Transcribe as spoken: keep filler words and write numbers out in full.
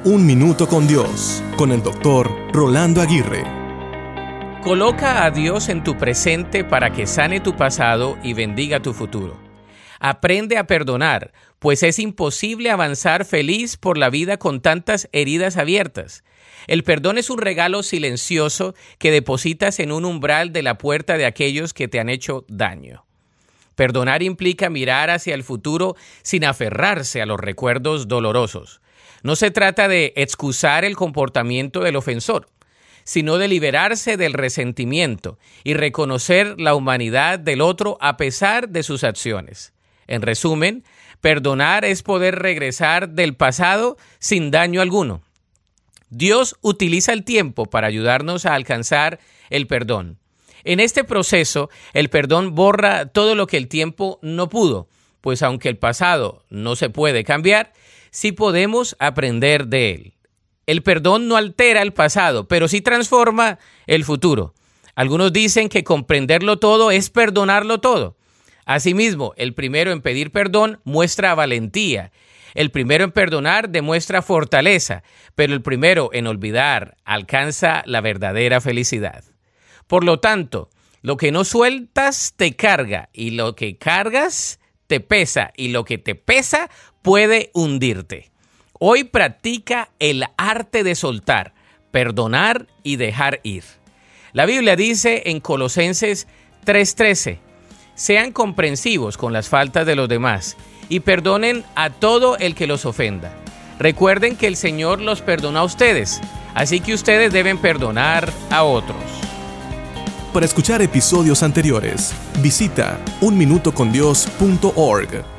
Un Minuto con Dios, con el doctor Rolando Aguirre. Coloca a Dios en tu presente para que sane tu pasado y bendiga tu futuro. Aprende a perdonar, pues es imposible avanzar feliz por la vida con tantas heridas abiertas. El perdón es un regalo silencioso que depositas en un umbral de la puerta de aquellos que te han hecho daño. Perdonar implica mirar hacia el futuro sin aferrarse a los recuerdos dolorosos. No se trata de excusar el comportamiento del ofensor, sino de liberarse del resentimiento y reconocer la humanidad del otro a pesar de sus acciones. En resumen, perdonar es poder regresar del pasado sin daño alguno. Dios utiliza el tiempo para ayudarnos a alcanzar el perdón. En este proceso, el perdón borra todo lo que el tiempo no pudo, pues aunque el pasado no se puede cambiar, sí podemos aprender de él. El perdón no altera el pasado, pero sí transforma el futuro. Algunos dicen que comprenderlo todo es perdonarlo todo. Asimismo, el primero en pedir perdón muestra valentía. El primero en perdonar demuestra fortaleza, pero el primero en olvidar alcanza la verdadera felicidad. Por lo tanto, lo que no sueltas te carga, y lo que cargas te pesa, y lo que te pesa puede hundirte. Hoy practica el arte de soltar, perdonar y dejar ir. La Biblia dice en Colosenses tres trece, sean comprensivos con las faltas de los demás y perdonen a todo el que los ofenda. Recuerden que el Señor los perdonó a ustedes, así que ustedes deben perdonar a otros. Para escuchar episodios anteriores, visita un minuto con dios punto org.